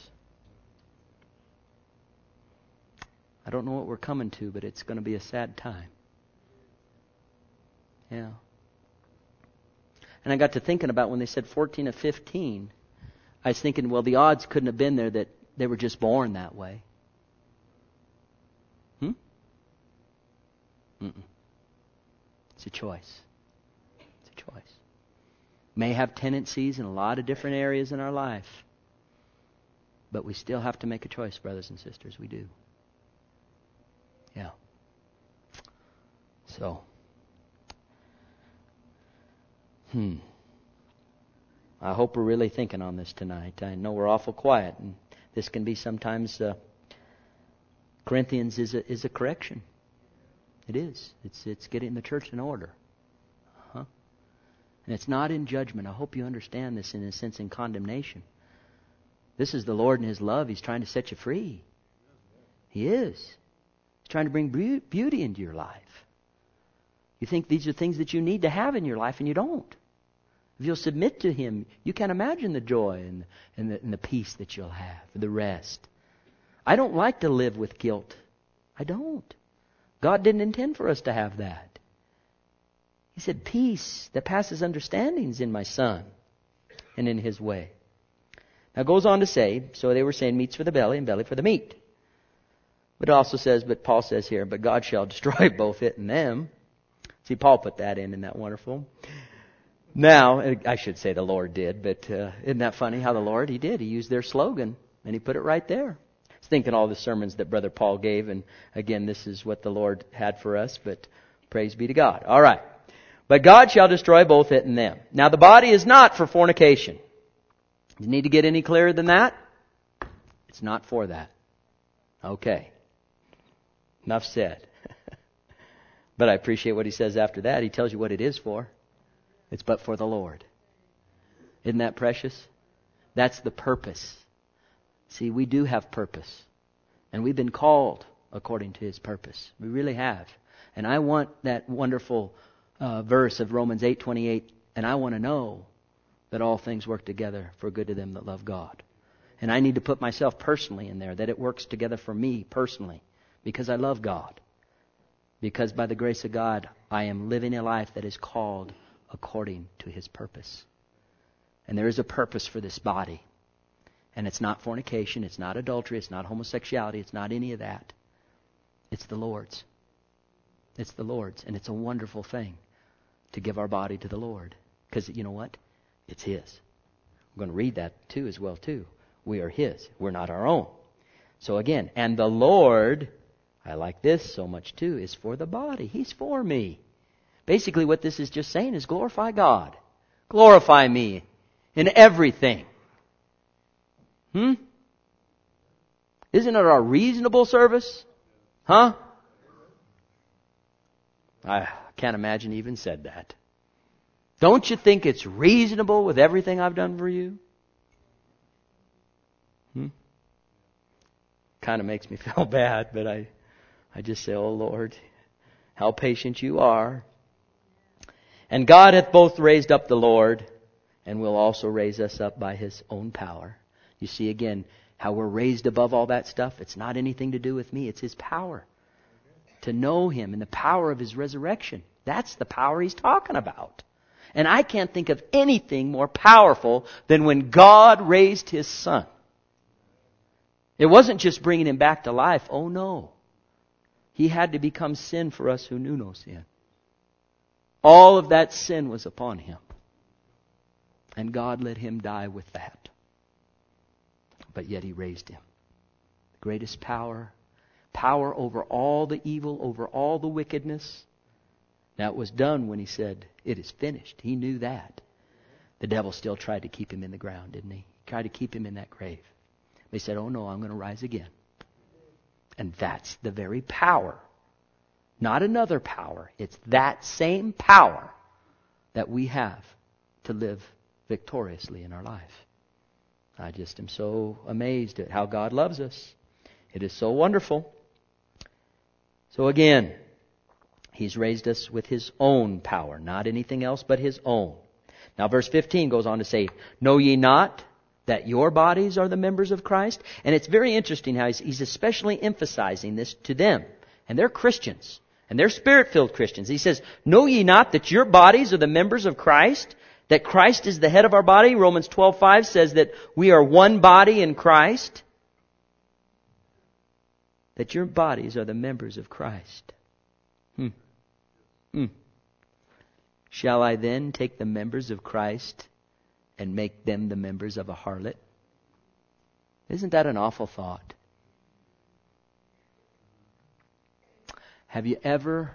I don't know what we're coming to, but it's going to be a sad time. Yeah. And I got to thinking about when they said 14 of 15, I was thinking, well, the odds couldn't have been there that they were just born that way. It's a choice. It's a choice. May have tendencies in a lot of different areas in our life, but we still have to make a choice, brothers and sisters. We do. Yeah. So, I hope we're really thinking on this tonight. I know we're awful quiet, and this can be sometimes. Corinthians is a correction. It is. It's getting the church in order. And it's not in judgment. I hope you understand this in a sense in condemnation. This is the Lord in His love. He's trying to set you free. He is. He's trying to bring beauty into your life. You think these are things that you need to have in your life, and you don't. If you'll submit to Him, you can't imagine the joy and the peace that you'll have, the rest. I don't like to live with guilt. I don't. God didn't intend for us to have that. He said, peace that passes understandings in my Son and in His way. Now it goes on to say, so they were saying meat's for the belly and belly for the meat. But it also says, but Paul says here, but God shall destroy both it and them. See, Paul put that in. Isn't that wonderful? Now, I should say the Lord did, but isn't that funny how the Lord, He did. He used their slogan, and He put it right there. I was thinking all the sermons that Brother Paul gave, and again, this is what the Lord had for us, but praise be to God. All right. But God shall destroy both it and them. Now, the body is not for fornication. You need to get any clearer than that? It's not for that. Okay. Enough said. But I appreciate what he says after that. He tells you what it is for. It's but for the Lord. Isn't that precious? That's the purpose. See, we do have purpose. And we've been called according to His purpose. We really have. And I want that wonderful verse of Romans 8:28, and I want to know that all things work together for good to them that love God. And I need to put myself personally in there, that it works together for me personally, because I love God. Because by the grace of God, I am living a life that is called according to His purpose. And there is a purpose for this body. And it's not fornication, it's not adultery, it's not homosexuality, it's not any of that. It's the Lord's. It's the Lord's. And it's a wonderful thing to give our body to the Lord. Because you know what? It's His. I'm going to read that too as well too. We are His. We're not our own. So again, and the Lord, I like this so much too, is for the body. He's for me. Basically what this is just saying is glorify God. Glorify me in everything. Isn't it our reasonable service? Huh? I can't imagine he even said that. Don't you think it's reasonable with everything I've done for you? Kind of makes me feel bad, but I just say, oh Lord, how patient you are. And God hath both raised up the Lord, and will also raise us up by His own power. You see again how we're raised above all that stuff. It's not anything to do with me. It's His power. To know Him and the power of His resurrection. That's the power He's talking about. And I can't think of anything more powerful than when God raised His Son. It wasn't just bringing Him back to life. Oh no. He had to become sin for us who knew no sin. All of that sin was upon Him. And God let Him die with that. But yet He raised Him. The greatest power. Power over all the evil, over all the wickedness. Now it was done when He said, it is finished. He knew that. The devil still tried to keep Him in the ground, didn't he? He tried to keep Him in that grave. They said, oh no, I'm going to rise again. And that's the very power. Not another power. It's that same power that we have to live victoriously in our life. I just am so amazed at how God loves us. It is so wonderful. So again, He's raised us with His own power, not anything else but His own. Now verse 15 goes on to say, know ye not that your bodies are the members of Christ? And it's very interesting how he's especially emphasizing this to them. And they're Christians. And they're Spirit-filled Christians. He says, know ye not that your bodies are the members of Christ? That Christ is the head of our body? Romans 12:5 says that we are one body in Christ. That your bodies are the members of Christ. Shall I then take the members of Christ and make them the members of a harlot? Isn't that an awful thought? Have you ever...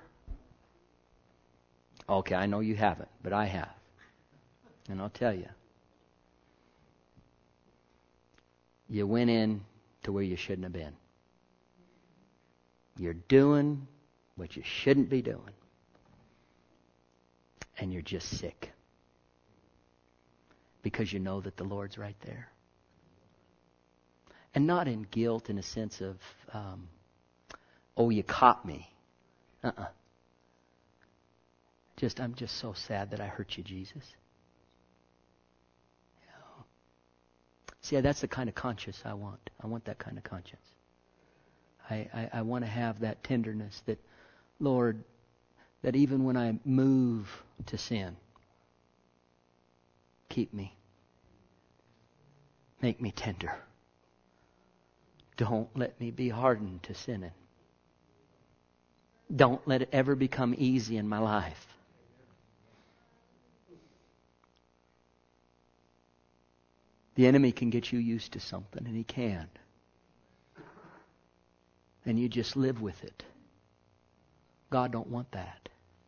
Okay, I know you haven't, but I have. And I'll tell you. You went in to where you shouldn't have been. You're doing what you shouldn't be doing. And you're just sick. Because you know that the Lord's right there. And not in guilt in a sense of, oh, you caught me. I'm just so sad that I hurt you, Jesus. See, that's the kind of conscience I want. I want that kind of conscience. I want to have that tenderness that, Lord, that even when I move to sin, keep me. Make me tender. Don't let me be hardened to sinning. Don't let it ever become easy in my life. The enemy can get you used to something, and he can. And you just live with it. God don't want that.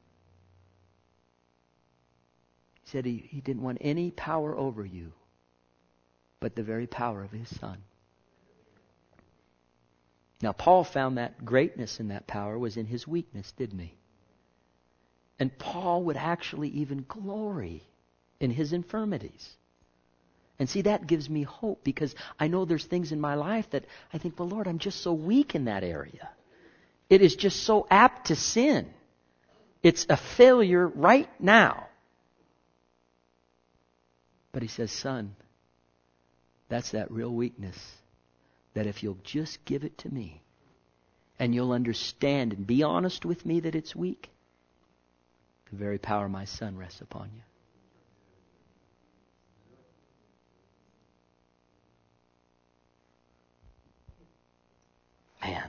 He said he didn't want any power over you but the very power of His Son. Now, Paul found that greatness in that power was in his weakness, didn't he? And Paul would actually even glory in his infirmities. And see, that gives me hope because I know there's things in my life that I think, well, Lord, I'm just so weak in that area. It is just so apt to sin. It's a failure right now. But he says, son, that's that real weakness that if you'll just give it to me and you'll understand and be honest with me that it's weak, the very power of my Son rests upon you. Man,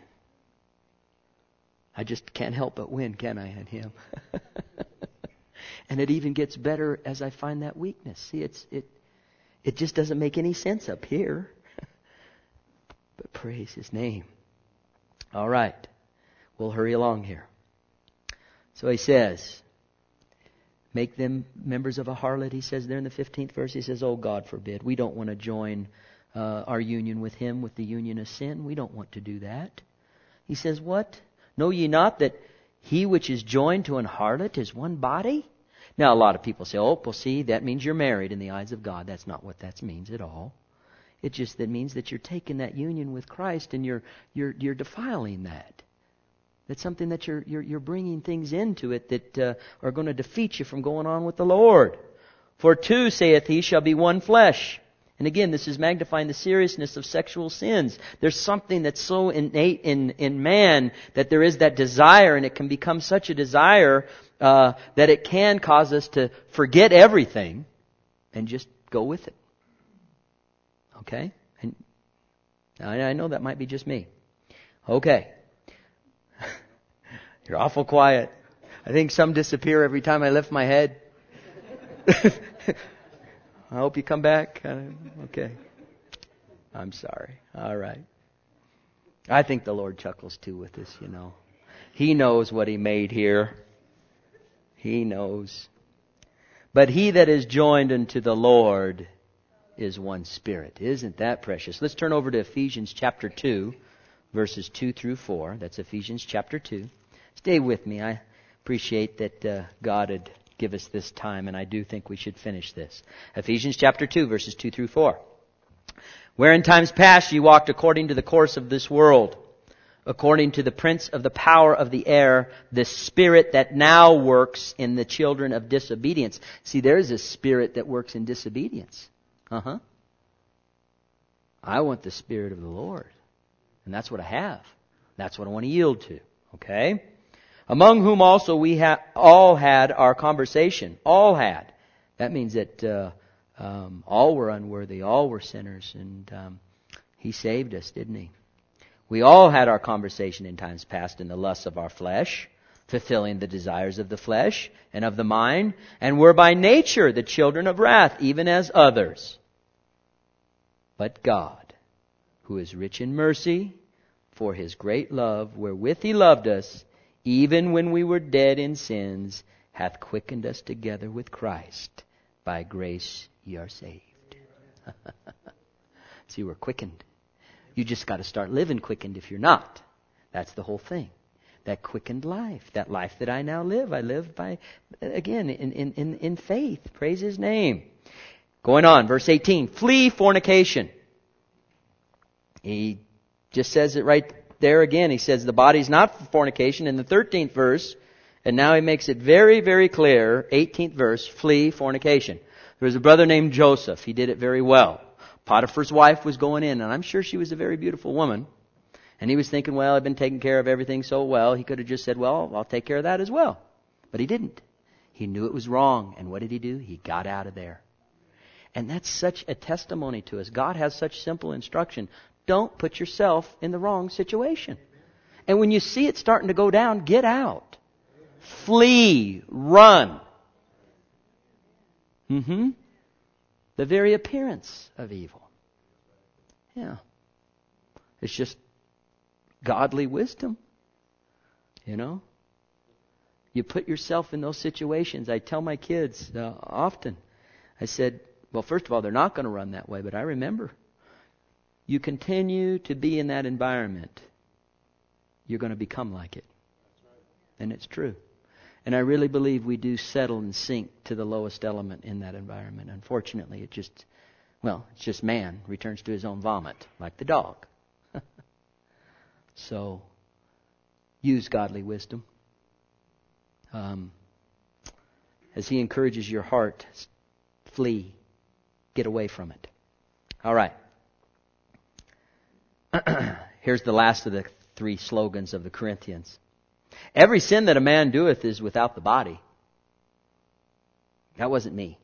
I just can't help but win, can I, in Him? And it even gets better as I find that weakness. See, it just doesn't make any sense up here. But praise His name. All right. We'll hurry along here. So he says, make them members of a harlot. He says there in the 15th verse, he says, oh, God forbid. We don't want to join our union with Him with the union of sin. We don't want to do that. He says, what? Know ye not that he which is joined to an harlot is one body? Now, a lot of people say, oh, well, see, that means you're married in the eyes of God. That's not what that means at all. It just that means that you're taking that union with Christ and you're defiling that. That's something that you're bringing things into it that are going to defeat you from going on with the Lord. For two, saith He, shall be one flesh. And again, this is magnifying the seriousness of sexual sins. There's something that's so innate in man that there is that desire, and it can become such a desire that it can cause us to forget everything and just go with it. Okay? And I know that might be just me. Okay. You're awful quiet. I think some disappear every time I lift my head. I hope you come back. Okay. I'm sorry. All right. I think the Lord chuckles too with this, you know. He knows what He made here. He knows. But he that is joined unto the Lord is one spirit. Isn't that precious? Let's turn over to Ephesians chapter 2, verses 2 through 4. That's Ephesians chapter 2. Stay with me. I appreciate that God had give us this time, and I do think we should finish this. Ephesians chapter 2, verses 2 through 4. Where in times past ye walked according to the course of this world, according to the prince of the power of the air, the spirit that now works in the children of disobedience. See, there's a spirit that works in disobedience. I want the Spirit of the Lord. And that's what I have. That's what I want to yield to. Okay? Among whom also we all had our conversation. All had. That means that all were unworthy. All were sinners. And He saved us, didn't He? We all had our conversation in times past in the lusts of our flesh, fulfilling the desires of the flesh and of the mind, and were by nature the children of wrath, even as others. But God, who is rich in mercy, for His great love, wherewith He loved us, even when we were dead in sins, hath quickened us together with Christ. By grace ye are saved. See, we're quickened. You just got to start living quickened if you're not. That's the whole thing. That quickened life. That life that I now live. I live by, again, in faith. Praise His name. Going on, verse 18. Flee fornication. He just says it right there again. He says the body's not for fornication in the 13th verse. And now he makes it very, very clear. 18th verse. Flee fornication. There was a brother named Joseph. He did it very well. Potiphar's wife was going in, and I'm sure she was a very beautiful woman. And he was thinking, well, I've been taking care of everything so well. He could have just said, well, I'll take care of that as well. But he didn't. He knew it was wrong. And what did he do? He got out of there. And that's such a testimony to us. God has such simple instruction. Don't put yourself in the wrong situation. And when you see it starting to go down, get out. Flee. Run. The very appearance of evil. Yeah. It's just godly wisdom. You know? You put yourself in those situations. I tell my kids often, I said, well, first of all, they're not going to run that way, but I remember, you continue to be in that environment, you're going to become like it. And it's true. And I really believe we do settle and sink to the lowest element in that environment. Unfortunately, it's just man returns to his own vomit, like the dog. So, use godly wisdom. As He encourages your heart, flee. Get away from it. All right. Here's the last of the 3 slogans of the Corinthians. Every sin that a man doeth is without the body. That wasn't me.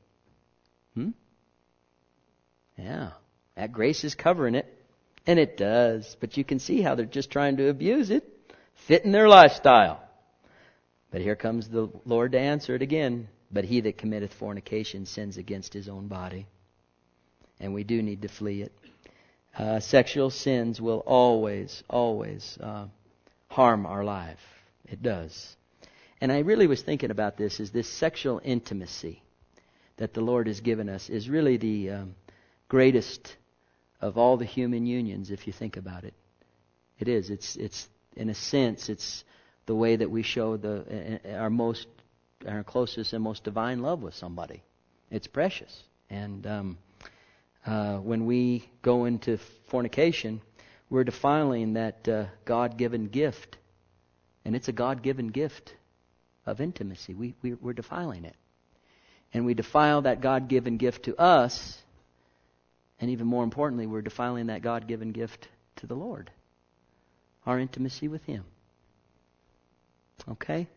Yeah. That grace is covering it. And it does. But you can see how they're just trying to abuse it. Fit in their lifestyle. But here comes the Lord to answer it again. But he that committeth fornication sins against his own body. And we do need to flee it. Sexual sins will always harm our life. It does. And I really was thinking about this, is this sexual intimacy that the Lord has given us is really the greatest of all the human unions, if you think about it. It is. It's in a sense, it's the way that we show our closest and most divine love with somebody. It's precious. And when we go into fornication, we're defiling that God-given gift. And it's a God-given gift of intimacy. We're defiling it. And we defile that God-given gift to us, And even more importantly, we're defiling that God-given gift to the Lord. Our intimacy with Him. Okay?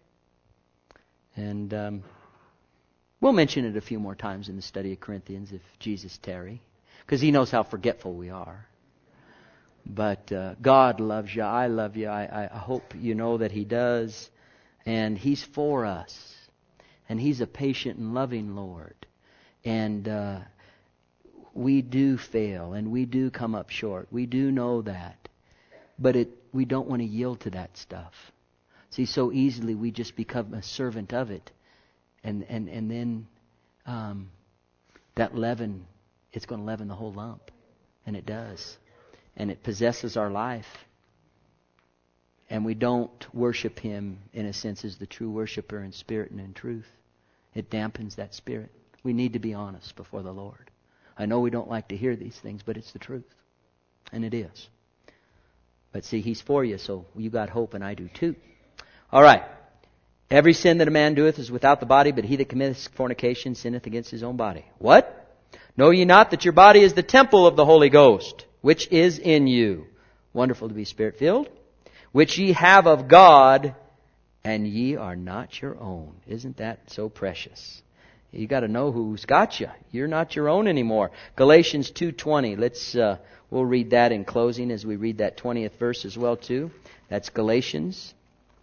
And we'll mention it a few more times in the study of Corinthians if Jesus tarry. Because He knows how forgetful we are. But God loves you. I love you. I hope you know that He does. And He's for us. And He's a patient and loving Lord. And we do fail. And we do come up short. We do know that. But we don't want to yield to that stuff. See, so easily we just become a servant of it. And then that leaven, it's going to leaven the whole lump. And it does. And it possesses our life. And we don't worship Him, in a sense, as the true worshiper in spirit and in truth. It dampens that spirit. We need to be honest before the Lord. I know we don't like to hear these things, but it's the truth. And it is. But see, He's for you, so you got hope, and I do too. All right. Every sin that a man doeth is without the body, but he that committeth fornication sinneth against his own body. What? Know ye not that your body is the temple of the Holy Ghost, which is in you? Wonderful to be Spirit-filled. Which ye have of God, and ye are not your own. Isn't that so precious? You got to know who's got you. You're not your own anymore. Galatians 2:20. We'll read that in closing as we read that 20th verse as well too. That's Galatians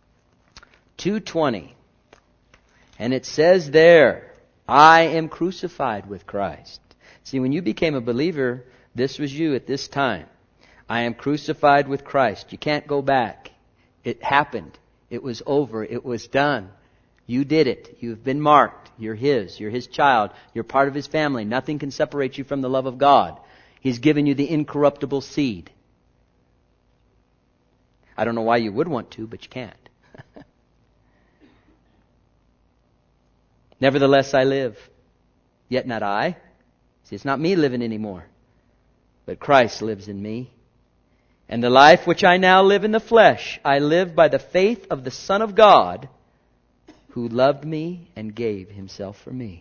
2:20. And it says there, I am crucified with Christ. See, when you became a believer, this was you at this time. I am crucified with Christ. You can't go back. It happened. It was over. It was done. You did it. You've been marked. You're His. You're His child. You're part of His family. Nothing can separate you from the love of God. He's given you the incorruptible seed. I don't know why you would want to, but you can't. Nevertheless I live, yet not I. See, it's not me living anymore, but Christ lives in me. And the life which I now live in the flesh, I live by the faith of the Son of God, who loved me and gave Himself for me.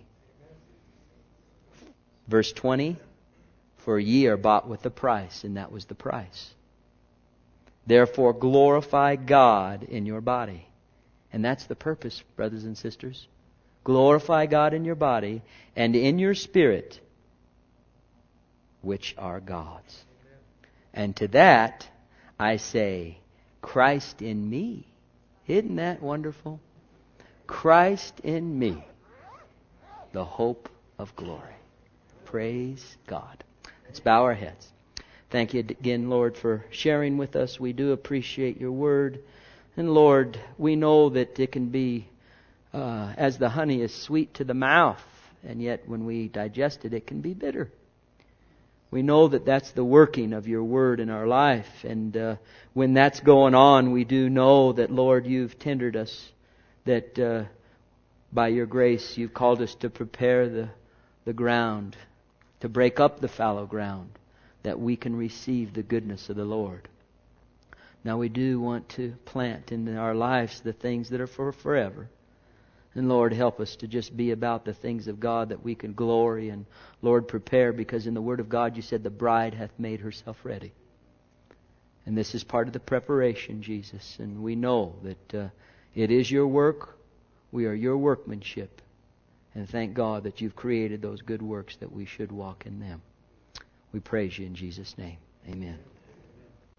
Verse 20, for ye are bought with a price, and that was the price. Therefore glorify God in your body. And that's the purpose, brothers and sisters. Glorify God in your body and in your spirit, which are God's. And to that I say, Christ in me. Isn't that wonderful? Christ in me, the hope of glory. Praise God. Let's bow our heads. Thank you again, Lord, for sharing with us. We do appreciate your word. And Lord, we know that it can be, as the honey is sweet to the mouth, and yet when we digest it, it can be bitter. We know that that's the working of your word in our life. And when that's going on, we do know that, Lord, you've tendered us, that by your grace you've called us to prepare the ground, to break up the fallow ground, that we can receive the goodness of the Lord. Now we do want to plant in our lives the things that are for forever. And Lord, help us to just be about the things of God that we can glory and, Lord, prepare, because in the Word of God you said the bride hath made herself ready. And this is part of the preparation, Jesus. And we know that it is your work. We are your workmanship. And thank God that you've created those good works that we should walk in them. We praise you in Jesus' name. Amen.